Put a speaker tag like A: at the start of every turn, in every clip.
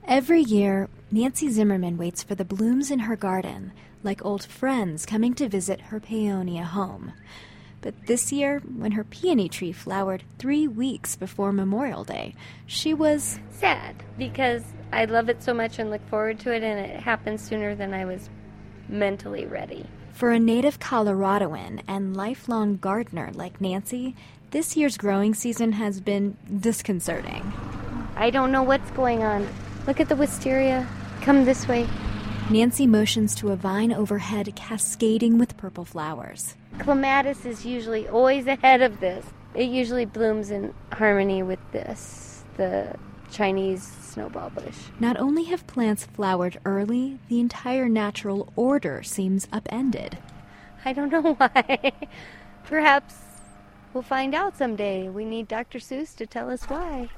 A: Every year, Nancy Zimmerman waits for the blooms in her garden, like old friends coming to visit her peonia home. But this year, when her peony tree flowered 3 weeks before Memorial Day, she was
B: sad because I love it so much and look forward to it, and it happened sooner than I was mentally ready.
A: For a native Coloradoan and lifelong gardener like Nancy, this year's growing season has been disconcerting.
B: I don't know what's going on. Look at the wisteria. Come this way.
A: Nancy motions to a vine overhead cascading with purple flowers.
B: Clematis is usually always ahead of this. It usually blooms in harmony with this, the Chinese snowball bush.
A: Not only have plants flowered early, the entire natural order seems upended.
B: I don't know why. Perhaps we'll find out someday. We need Dr. Seuss to tell us why.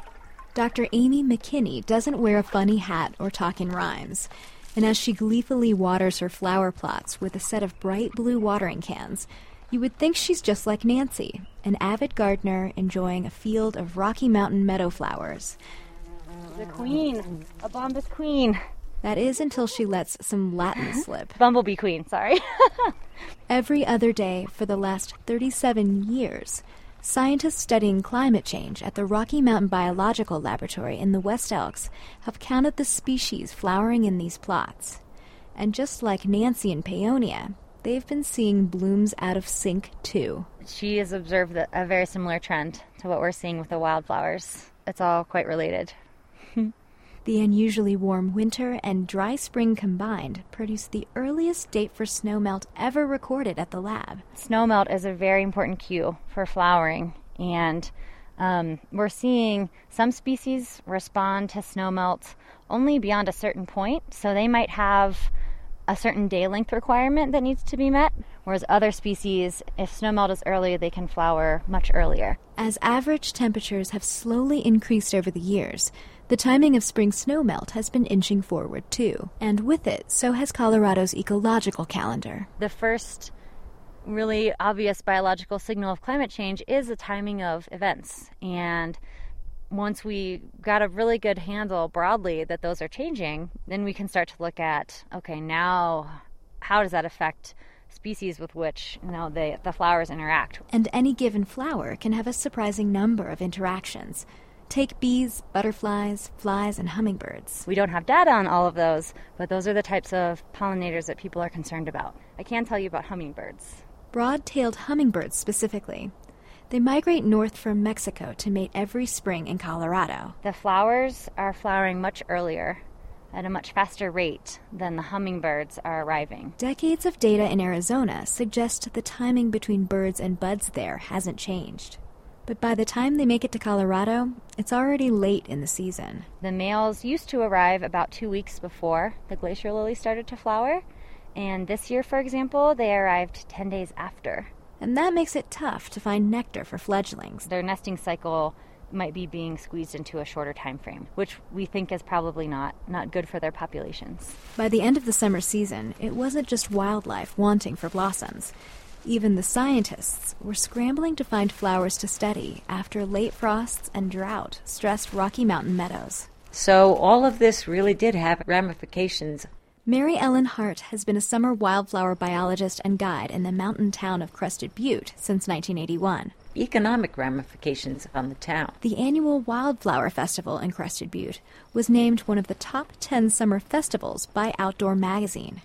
A: Dr. Amy McKinney doesn't wear a funny hat or talk in rhymes. And as she gleefully waters her flower plots with a set of bright blue watering cans, you would think she's just like Nancy, an avid gardener enjoying a field of Rocky Mountain meadow flowers.
C: The queen, a Bombus queen.
A: That is until she lets some Latin slip.
C: Bumblebee queen, sorry.
A: Every other day for the last 37 years, scientists studying climate change at the Rocky Mountain Biological Laboratory in the West Elks have counted the species flowering in these plots. And just like Nancy and Peonia, they've been seeing blooms out of sync, too.
C: She has observed a very similar trend to what we're seeing with the wildflowers. It's all quite related.
A: The unusually warm winter and dry spring combined produce the earliest date for snowmelt ever recorded at the lab.
C: Snowmelt is a very important cue for flowering, and we're seeing some species respond to snowmelt only beyond a certain point, so they might have a certain day length requirement that needs to be met, whereas other species, if snowmelt is early, they can flower much earlier.
A: As average temperatures have slowly increased over the years, the timing of spring snowmelt has been inching forward, too. And with it, so has Colorado's ecological calendar.
C: The first really obvious biological signal of climate change is the timing of events. And once we got a really good handle broadly that those are changing, then we can start to look at, okay, now how does that affect species with which the flowers interact?
A: And any given flower can have a surprising number of interactions. Take bees, butterflies, flies, and hummingbirds.
C: We don't have data on all of those, but those are the types of pollinators that people are concerned about. I can tell you about hummingbirds.
A: Broad-tailed hummingbirds specifically. They migrate north from Mexico to mate every spring in Colorado.
C: The flowers are flowering much earlier at a much faster rate than the hummingbirds are arriving.
A: Decades of data in Arizona suggest the timing between birds and buds there hasn't changed. But by the time they make it to Colorado, it's already late in the season.
C: The males used to arrive about 2 weeks before the glacier lily started to flower, and this year, for example, they arrived 10 days after.
A: And that makes it tough to find nectar for fledglings.
C: Their nesting cycle might be being squeezed into a shorter time frame, which we think is probably not good for their populations.
A: By the end of the summer season, it wasn't just wildlife wanting for blossoms. Even the scientists were scrambling to find flowers to study after late frosts and drought stressed Rocky Mountain meadows.
D: So all of this really did have ramifications.
A: Mary Ellen Hart has been a summer wildflower biologist and guide in the mountain town of Crested Butte since 1981.
D: Economic ramifications on the town.
A: The annual Wildflower Festival in Crested Butte was named one of the top 10 summer festivals by Outdoor Magazine.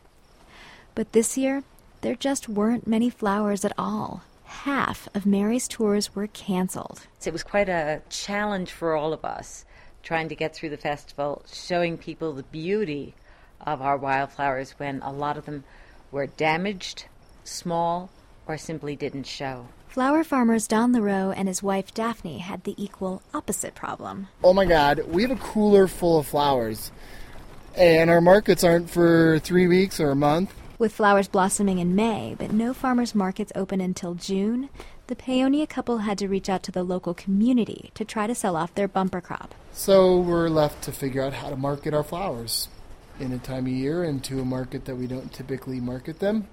A: But this year, there just weren't many flowers at all. Half of Mary's tours were canceled.
D: It was quite a challenge for all of us, trying to get through the festival, showing people the beauty of our wildflowers when a lot of them were damaged, small, or simply didn't show.
A: Flower farmers Don LaRoe and his wife Daphne had the equal opposite problem.
E: Oh my God, we have a cooler full of flowers, and our markets aren't for 3 weeks or a month.
A: With flowers blossoming in May, but no farmers' markets open until June, the Peonia couple had to reach out to the local community to try to sell off their bumper crop.
E: So we're left to figure out how to market our flowers in a time of year and to a market that we don't typically market them.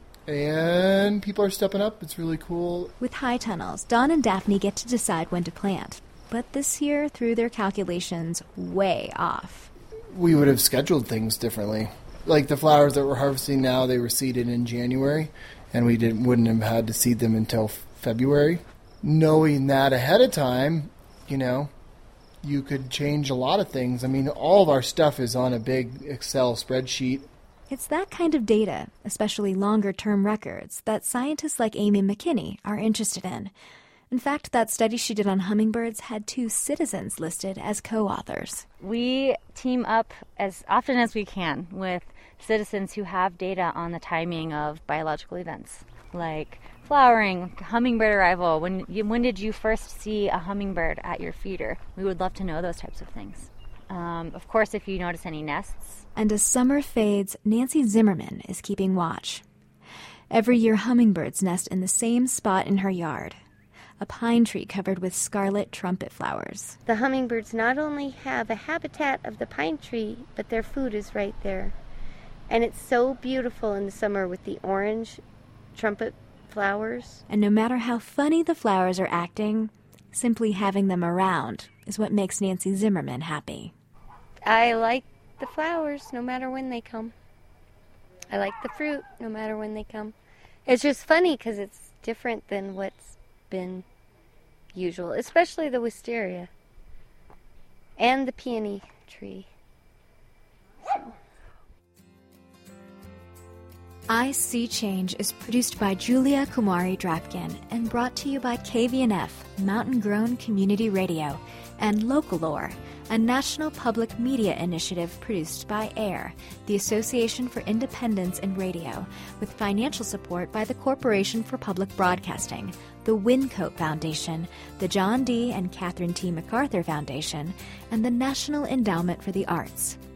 E: And people are stepping up. It's really cool.
A: With high tunnels, Don and Daphne get to decide when to plant. But this year threw their calculations way off.
E: we would have scheduled things differently. Like the flowers that we're harvesting now, they were seeded in January, and we wouldn't have had to seed them until February. Knowing that ahead of time, you could change a lot of things. I mean, all of our stuff is on a big Excel spreadsheet.
A: It's that kind of data, especially longer-term records, that scientists like Amy McKinney are interested in. In fact, that study she did on hummingbirds had 2 citizens listed as co-authors.
C: We team up as often as we can with citizens who have data on the timing of biological events, like flowering, hummingbird arrival. When did you first see a hummingbird at your feeder? We would love to know those types of things. Of course, if you notice any nests.
A: And as summer fades, Nancy Zimmerman is keeping watch. Every year, hummingbirds nest in the same spot in her yard, a pine tree covered with scarlet trumpet flowers.
B: The hummingbirds not only have a habitat of the pine tree, but their food is right there. And it's so beautiful in the summer with the orange trumpet flowers.
A: And no matter how funny the flowers are acting, simply having them around is what makes Nancy Zimmerman happy.
B: I like the flowers no matter when they come. I like the fruit no matter when they come. It's just funny because it's different than what's been usual, especially the wisteria and the peony tree. So.
A: I See Change is produced by Julia Kumari Drapkin and brought to you by KVNF, Mountain Grown Community Radio, and Localore, a national public media initiative produced by AIR, the Association for Independence in Radio, with financial support by the Corporation for Public Broadcasting, the Wincote Foundation, the John D. and Catherine T. MacArthur Foundation, and the National Endowment for the Arts.